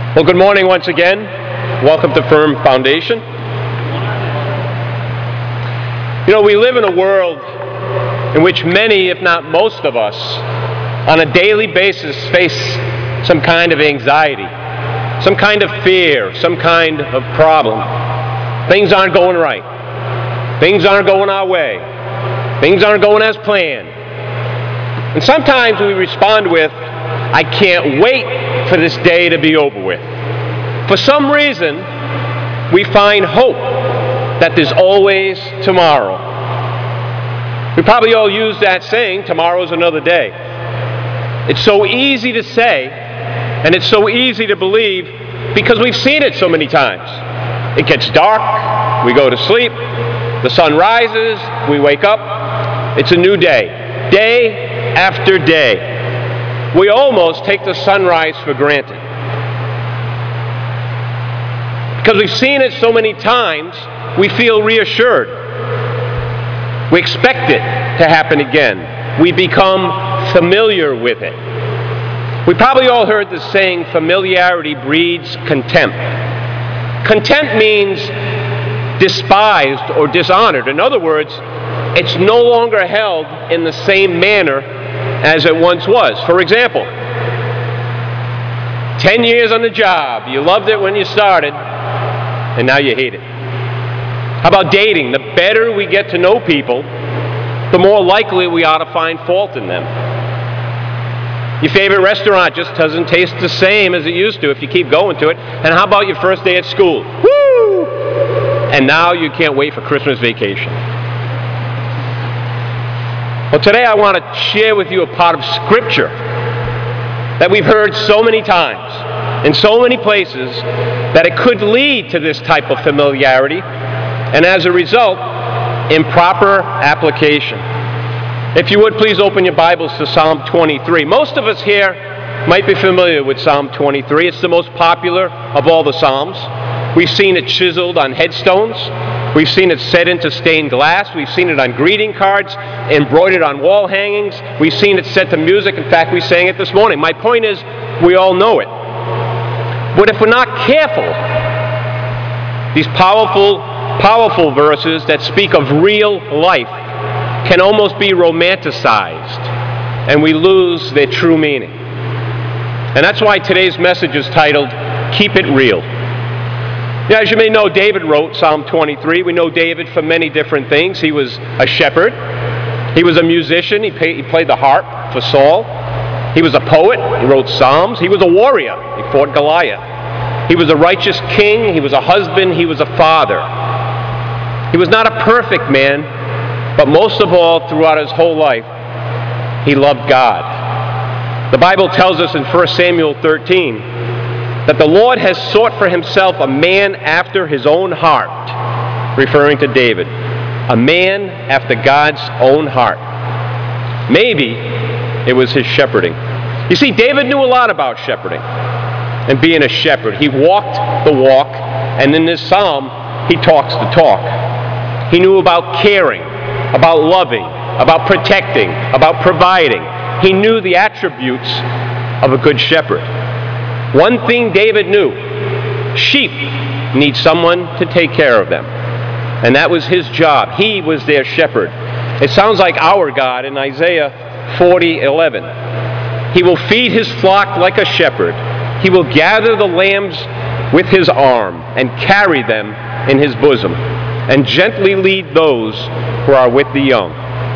Well, good morning once again. Welcome to Firm Foundation. You know, we live in a world in which many, if not most of us, on a daily basis face some kind of anxiety, some kind of fear, some kind of problem. Things aren't going right. Things aren't going our way. Things aren't going as planned. And sometimes we respond with, I can't wait for this day to be over with. For some reason, we find hope that there's always tomorrow. We probably all use that saying, tomorrow's another day. It's so easy to say, and it's so easy to believe because we've seen it so many times. It gets dark, we go to sleep, the sun rises, we wake up, it's a new day, day after day. We almost take the sunrise for granted. Because we've seen it so many times, we feel reassured. We expect it to happen again. We become familiar with it. We probably all heard the saying, familiarity breeds contempt. Contempt means despised or dishonored. In other words, it's no longer held in the same manner as it once was. For example, 10 years on the job, you loved it when you started, and now you hate it. How about dating? The better we get to know people, the more likely we are to find fault in them. Your favorite restaurant just doesn't taste the same as it used to if you keep going to it. And how about your first day at school? Woo! And now you can't wait for Christmas vacation. Well, today I want to share with you a part of Scripture that we've heard so many times in so many places that it could lead to this type of familiarity and as a result, improper application. If you would, please open your Bibles to Psalm 23. Most of us here might be familiar with Psalm 23. It's the most popular of all the Psalms. We've seen it chiseled on headstones. We've seen it set into stained glass. We've seen it on greeting cards, embroidered on wall hangings. We've seen it set to music. In fact, we sang it this morning. My point is, we all know it. But if we're not careful, these powerful verses that speak of real life can almost be romanticized, and we lose their true meaning. And that's why today's message is titled, Keep It Real. Now, as you may know, David wrote Psalm 23. We know David for many different things. He was a shepherd. He was a musician. He played the harp for Saul. He was a poet. He wrote Psalms. He was a warrior. He fought Goliath. He was a righteous king. He was a husband. He was a father. He was not a perfect man, but most of all, throughout his whole life, he loved God. The Bible tells us in 1 Samuel 13 that the Lord has sought for himself a man after his own heart, referring to David. A man after God's own heart. Maybe it was his shepherding. You see, David knew a lot about shepherding and being a shepherd. He walked the walk, and in this psalm, he talks the talk. He knew about caring, about loving, about protecting, about providing. He knew the attributes of a good shepherd. One thing David knew, sheep need someone to take care of them. And that was his job. He was their shepherd. It sounds like our God in Isaiah 40:11. He will feed his flock like a shepherd. He will gather the lambs with his arm and carry them in his bosom and gently lead those who are with the young.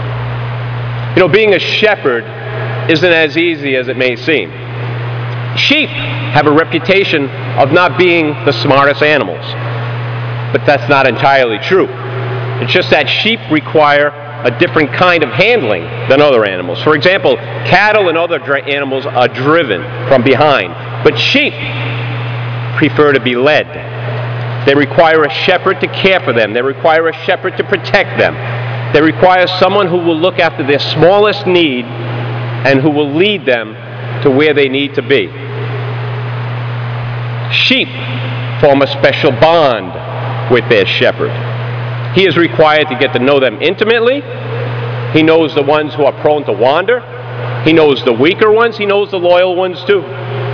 You know, being a shepherd isn't as easy as it may seem. Sheep have a reputation of not being the smartest animals, but that's not entirely true. It's just that sheep require a different kind of handling than other animals. For example, cattle and other animals are driven from behind, but sheep prefer to be led. They require a shepherd to care for them. They require a shepherd to protect them. They require someone who will look after their smallest need and who will lead them to where they need to be. Sheep form a special bond with their shepherd. He is required to get to know them intimately. He knows the ones who are prone to wander. He knows the weaker ones. He knows the loyal ones too.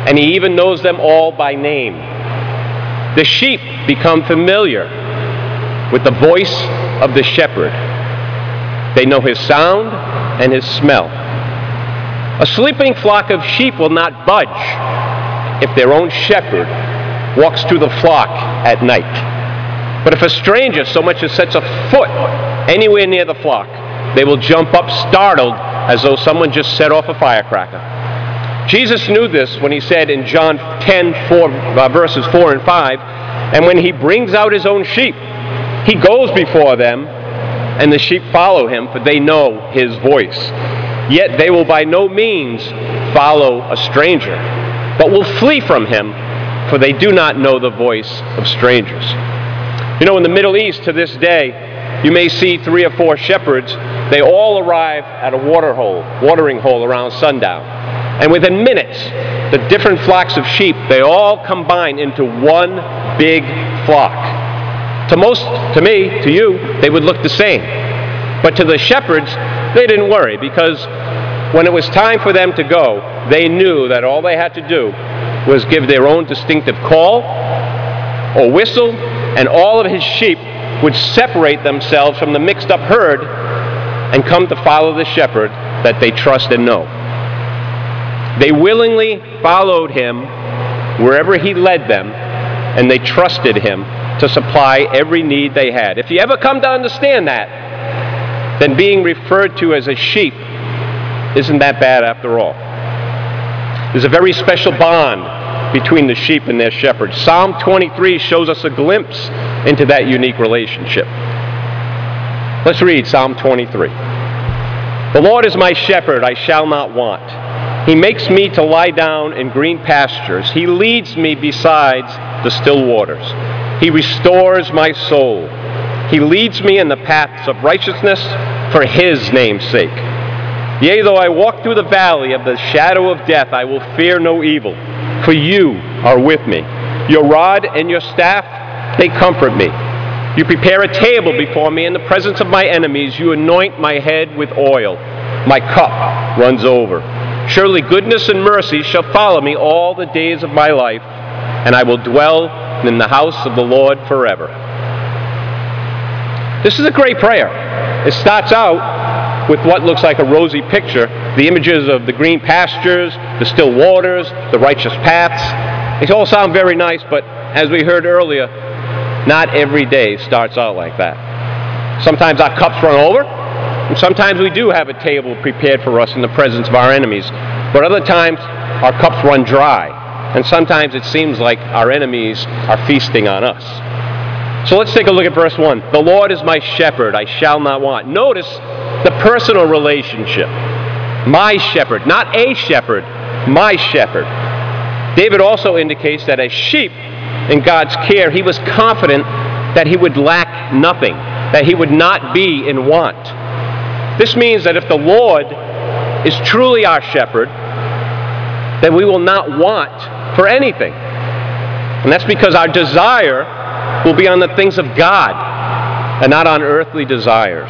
and he even knows them all by name. The sheep become familiar with the voice of the shepherd. They know his sound and his smell. A sleeping flock of sheep will not budge if their own shepherd walks through the flock at night. But if a stranger so much as sets a foot anywhere near the flock, they will jump up startled as though someone just set off a firecracker. Jesus knew this when he said in John 10, verses 4 and 5, and when he brings out his own sheep, he goes before them, and the sheep follow him, for they know his voice. Yet they will by no means follow a stranger, but will flee from him, for they do not know the voice of strangers. You know, in the Middle East to this day, you may see 3 or 4 shepherds. They all arrive at a watering hole around sundown. And within minutes, the different flocks of sheep, they all combine into one big flock. To me, to you, they would look the same. But to the shepherds, they didn't worry, because when it was time for them to go, they knew that all they had to do was give their own distinctive call or whistle, and all of his sheep would separate themselves from the mixed-up herd and come to follow the shepherd that they trust and know. They willingly followed him wherever he led them, and they trusted him to supply every need they had. If you ever come to understand that, then being referred to as a sheep isn't that bad after all. There's a very special bond between the sheep and their shepherd. Psalm 23 shows us a glimpse into that unique relationship. Let's read Psalm 23. The Lord is my shepherd, I shall not want. He makes me to lie down in green pastures. He leads me beside the still waters. He restores my soul. He leads me in the paths of righteousness for his name's sake. Yea, though I walk through the valley of the shadow of death, I will fear no evil, for you are with me. Your rod and your staff, they comfort me. You prepare a table before me in the presence of my enemies. You anoint my head with oil. My cup runs over. Surely goodness and mercy shall follow me all the days of my life, and I will dwell in the house of the Lord forever. This is a great prayer. It starts out with what looks like a rosy picture, the images of the green pastures, the still waters, the righteous paths. They all sound very nice, but as we heard earlier, not every day starts out like that. Sometimes our cups run over, and sometimes we do have a table prepared for us in the presence of our enemies. But other times, our cups run dry, and sometimes it seems like our enemies are feasting on us. So let's take a look at verse 1. The Lord is my shepherd, I shall not want. Notice the personal relationship. My shepherd, not a shepherd, my shepherd. David also indicates that as sheep in God's care, he was confident that he would lack nothing, that he would not be in want. This means that if the Lord is truly our shepherd, then we will not want for anything. And that's because our desire will be on the things of God and not on earthly desires.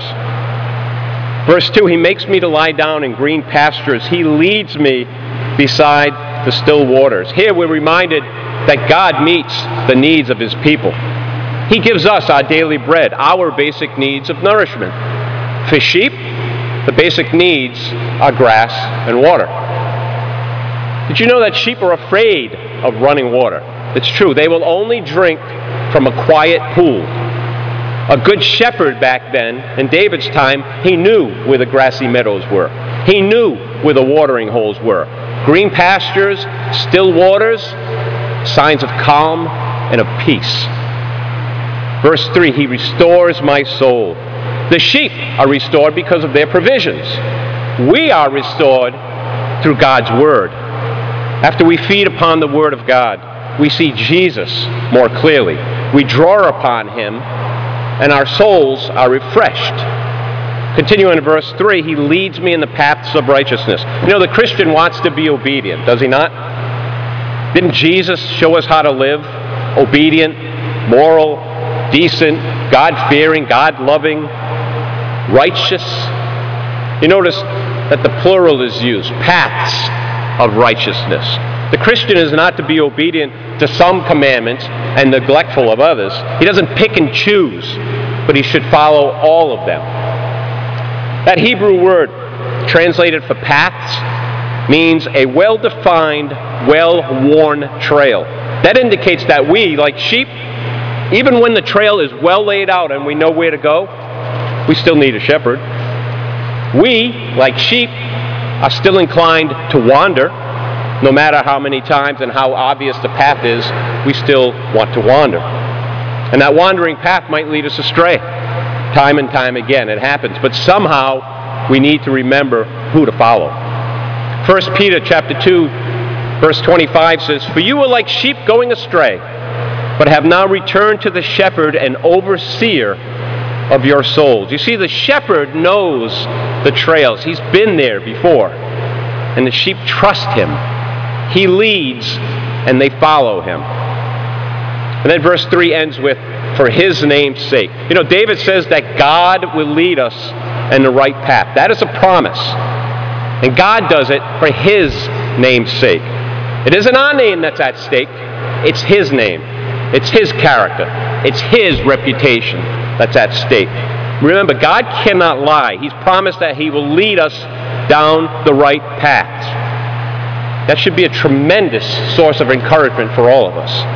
Verse 2, he makes me to lie down in green pastures. He leads me beside the still waters. Here we're reminded that God meets the needs of his people. He gives us our daily bread, our basic needs of nourishment. For sheep, the basic needs are grass and water. Did you know that sheep are afraid of running water? It's true. They will only drink from a quiet pool. A good shepherd back then, in David's time, he knew where the grassy meadows were. He knew where the watering holes were. Green pastures, still waters, signs of calm and of peace. Verse 3, he restores my soul. The sheep are restored because of their provisions. We are restored through God's word. After we feed upon the word of God, we see Jesus more clearly. We draw upon him, and our souls are refreshed. Continuing in verse 3, he leads me in the paths of righteousness. You know, the Christian wants to be obedient, does he not? Didn't Jesus show us how to live? Obedient, moral, decent, God-fearing, God-loving, righteous. You notice that the plural is used, paths of righteousness. The Christian is not to be obedient to some commandments and neglectful of others. He doesn't pick and choose, but he should follow all of them. That Hebrew word translated for paths means a well-defined, well-worn trail. That indicates that we, like sheep, even when the trail is well laid out and we know where to go, we still need a shepherd. We, like sheep, are still inclined to wander. No matter how many times and how obvious the path is, we still want to wander. And that wandering path might lead us astray. Time and time again, it happens. But somehow, we need to remember who to follow. 1 Peter chapter 2, verse 25 says, "For you were like sheep going astray, but have now returned to the shepherd and overseer of your souls." You see, the shepherd knows the trails. He's been there before. And the sheep trust him. He leads, and they follow him. And then verse 3 ends with, "For his name's sake." You know, David says that God will lead us in the right path. That is a promise. And God does it for his name's sake. It isn't our name that's at stake. It's his name. It's his character. It's his reputation that's at stake. Remember, God cannot lie. He's promised that he will lead us down the right paths. That should be a tremendous source of encouragement for all of us.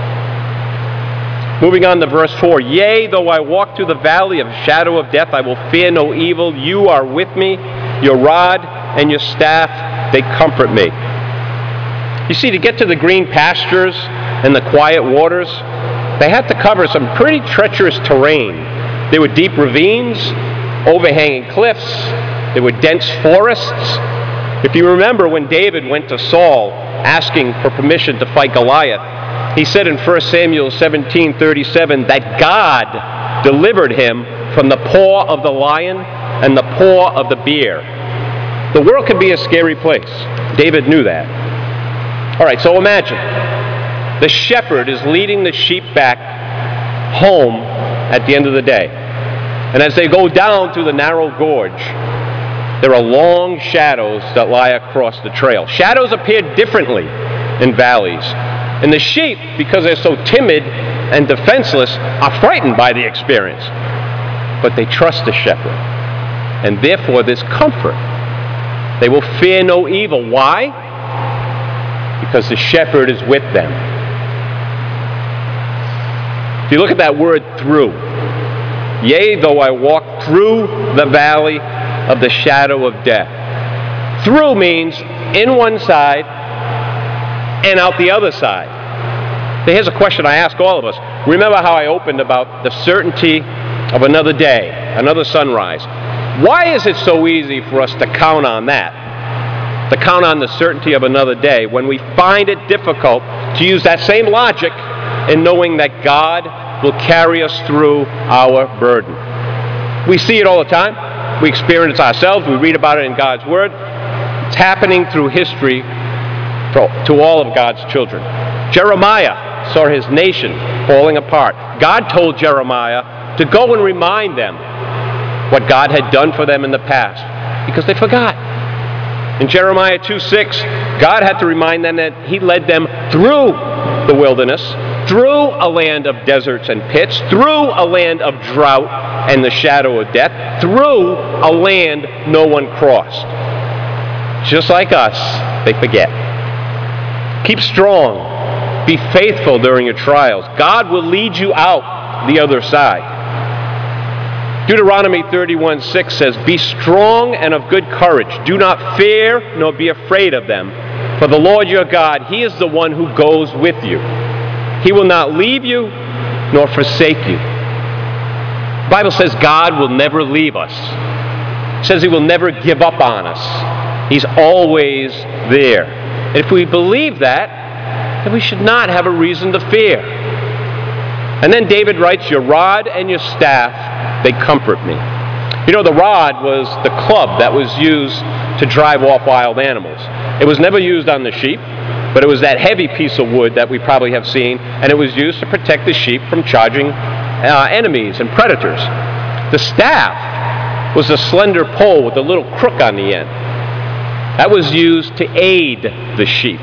Moving on to verse 4. "Yea, though I walk through the valley of shadow of death, I will fear no evil. You are with me. Your rod and your staff, they comfort me." You see, to get to the green pastures and the quiet waters, they had to cover some pretty treacherous terrain. There were deep ravines, overhanging cliffs. There were dense forests. If you remember when David went to Saul asking for permission to fight Goliath, he said in 1 Samuel 17:37 that God delivered him from the paw of the lion and the paw of the bear. The world can be a scary place. David knew that. All right, so imagine the shepherd is leading the sheep back home at the end of the day. And as they go down through the narrow gorge, there are long shadows that lie across the trail. Shadows appear differently in valleys. And the sheep, because they're so timid and defenseless, are frightened by the experience. But they trust the shepherd. And therefore there's comfort. They will fear no evil. Why? Because the shepherd is with them. If you look at that word "through," "Yea, though I walk through the valley of the shadow of death." Through means in one side and out the other side. So here's a question I ask all of us. Remember how I opened about the certainty of another day, another sunrise. Why is it so easy for us to count on that? To count on the certainty of another day when we find it difficult to use that same logic in knowing that God will carry us through our burden. We see it all the time. We experience it ourselves. We read about it in God's Word. It's happening through history to all of God's children. Jeremiah saw his nation falling apart. God told Jeremiah to go and remind them what God had done for them in the past because they forgot. In Jeremiah 2:6, God had to remind them that he led them through the wilderness, through a land of deserts and pits, through a land of drought and the shadow of death, through a land no one crossed. Just like us, they forget. Keep strong. Be faithful during your trials. God will lead you out the other side. Deuteronomy 31:6 says, "Be strong and of good courage. Do not fear nor be afraid of them. For the Lord your God, he is the one who goes with you. He will not leave you nor forsake you." The Bible says God will never leave us. It says he will never give up on us. He's always there. And if we believe that, then we should not have a reason to fear. And then David writes, "Your rod and your staff, they comfort me." You know, the rod was the club that was used to drive off wild animals. It was never used on the sheep, but it was that heavy piece of wood that we probably have seen, and it was used to protect the sheep from charging enemies and predators. The staff was a slender pole with a little crook on the end. That was used to aid the sheep.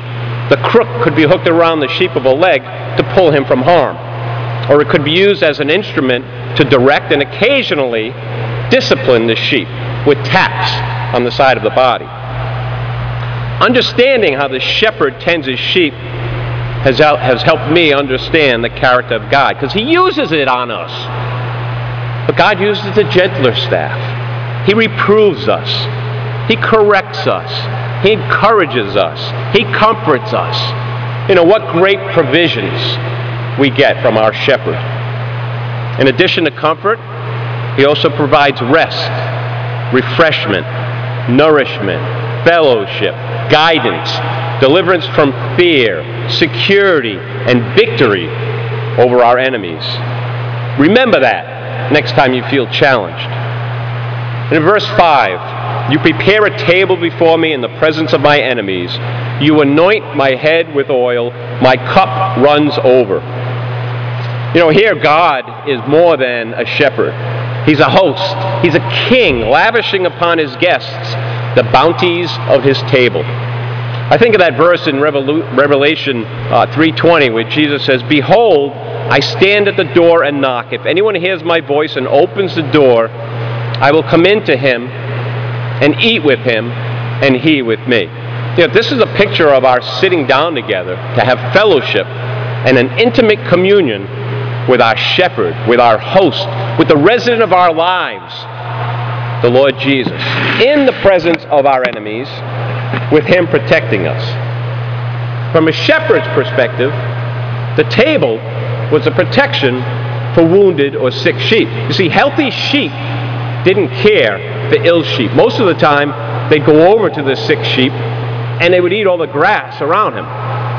The crook could be hooked around the sheep of a leg to pull him from harm, or it could be used as an instrument to direct and occasionally discipline the sheep with taps on the side of the body. Understanding how the shepherd tends his sheep has helped me understand the character of God, because he uses it on us. But God uses the gentler staff. He reproves us. He corrects us. He encourages us. He comforts us. What great provisions we get from our shepherd. In addition to comfort, he also provides rest, refreshment, nourishment, fellowship, guidance, deliverance from fear, security, and victory over our enemies. Remember that next time you feel challenged. In verse 5, you prepare a table before me in the presence of my enemies. You anoint my head with oil. My cup runs over. Here God is more than a shepherd. He's a host. He's a king, lavishing upon his guests the bounties of his table. I think of that verse in Revelation 3:20 where Jesus says, "Behold, I stand at the door and knock. If anyone hears my voice and opens the door, I will come into him and eat with him and he with me." This is a picture of our sitting down together to have fellowship and an intimate communion with our shepherd, with our host, with the resident of our lives, the Lord Jesus, in the presence of our enemies, with him protecting us. From a shepherd's perspective, the table was a protection for wounded or sick sheep. You see, healthy sheep didn't care for ill sheep. Most of the time, they'd go over to the sick sheep and they would eat all the grass around him.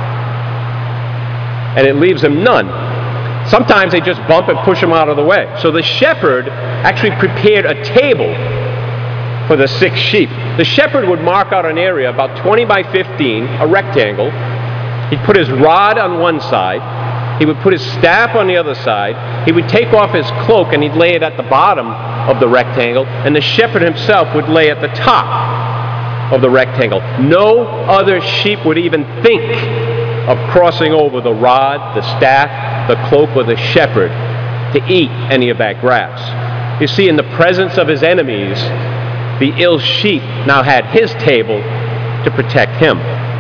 And it leaves him none. Sometimes they just bump and push him out of the way. So the shepherd actually prepared a table for the sick sheep. The shepherd would mark out an area about 20 by 15, a rectangle. He'd put his rod on one side. He would put his staff on the other side. He would take off his cloak and he'd lay it at the bottom of the rectangle. And the shepherd himself would lay at the top of the rectangle. No other sheep would even think of crossing over the rod, the staff, the cloak, or the shepherd to eat any of that grass. You see, in the presence of his enemies, the ill sheep now had his table to protect him.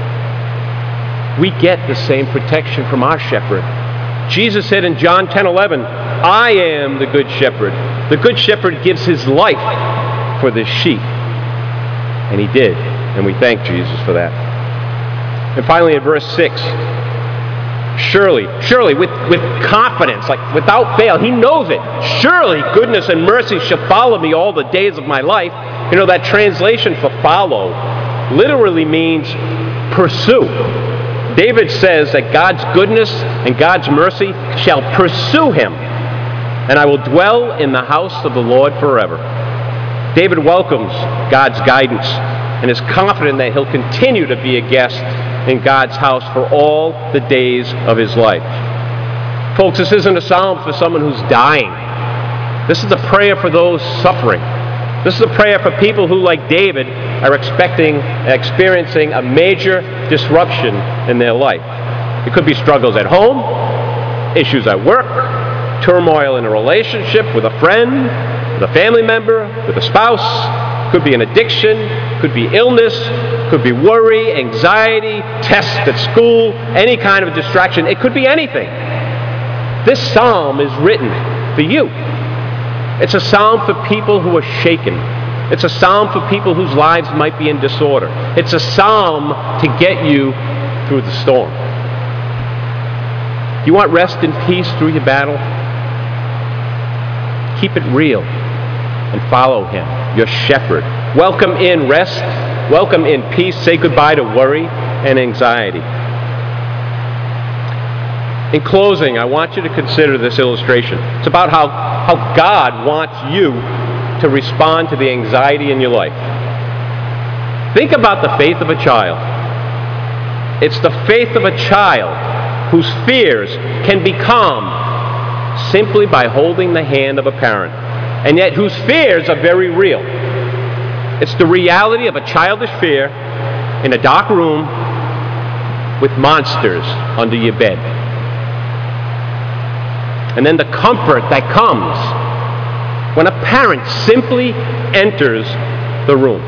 We get the same protection from our shepherd. Jesus said in John 10:11, "I am the good shepherd. The good shepherd gives his life for the sheep." And he did, and we thank Jesus for that. And finally in verse 6, surely, with confidence, like without fail, he knows it. Surely goodness and mercy shall follow me all the days of my life. That translation for follow literally means pursue. David says that God's goodness and God's mercy shall pursue him, and I will dwell in the house of the Lord forever. David welcomes God's guidance and is confident that he'll continue to be a guest in God's house for all the days of his life. Folks, this isn't a psalm for someone who's dying. This is a prayer for those suffering. This is a prayer for people who, like David, are experiencing a major disruption in their life. It could be struggles at home, issues at work, turmoil in a relationship with a friend, with a family member, with a spouse. Could be an addiction, could be illness, could be worry, anxiety, tests at school, any kind of distraction. It could be anything. This psalm is written for you. It's a psalm for people who are shaken. It's a psalm for people whose lives might be in disorder. It's a psalm to get you through the storm. You want rest and peace through your battle? Keep it real and follow him, your shepherd. Welcome in rest. Welcome in peace. Say goodbye to worry and anxiety. In closing, I want you to consider this illustration. It's about how God wants you to respond to the anxiety in your life. Think about the faith of a child. It's the faith of a child whose fears can be calmed simply by holding the hand of a parent, and yet whose fears are very real. It's the reality of a childish fear in a dark room with monsters under your bed. And then the comfort that comes when a parent simply enters the room.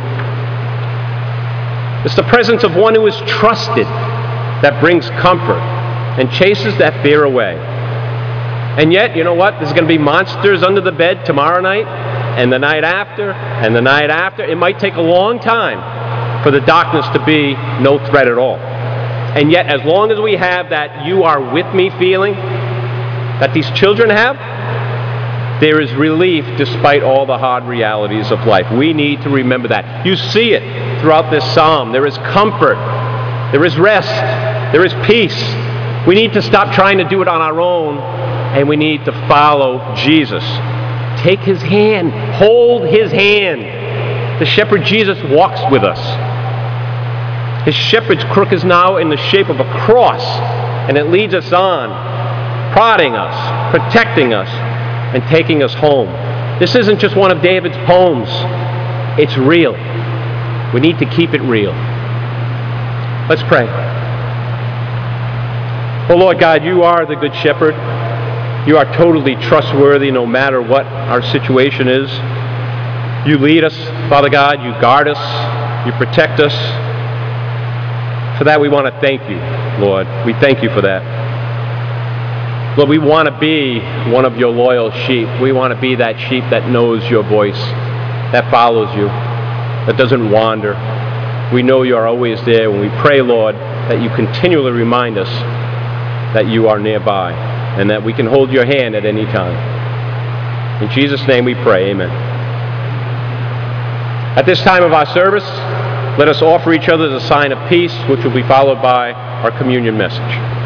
It's the presence of one who is trusted that brings comfort and chases that fear away. And yet, you know what? There's going to be monsters under the bed tomorrow night, and the night after, and the night after. It might take a long time for the darkness to be no threat at all. And yet, as long as we have that you are with me feeling that these children have, there is relief despite all the hard realities of life. We need to remember that. You see it throughout this psalm. There is comfort. There is rest. There is peace. We need to stop trying to do it on our own, and we need to follow Jesus. Take his hand. Hold his hand. The shepherd Jesus walks with us. His shepherd's crook is now in the shape of a cross, and it leads us on, prodding us, protecting us, and taking us home. This isn't just one of David's poems. It's real. We need to keep it real. Let's pray. Oh Lord God, you are the good shepherd. You are totally trustworthy no matter what our situation is. You lead us, Father God. You guard us. You protect us. For that we want to thank you, Lord. We thank you for that. Lord, we want to be one of your loyal sheep. We want to be that sheep that knows your voice, that follows you, that doesn't wander. We know you are always there. When we pray, Lord, that you continually remind us that you are nearby and that we can hold your hand at any time. In Jesus' name we pray, amen. At this time of our service, let us offer each other the sign of peace, which will be followed by our communion message.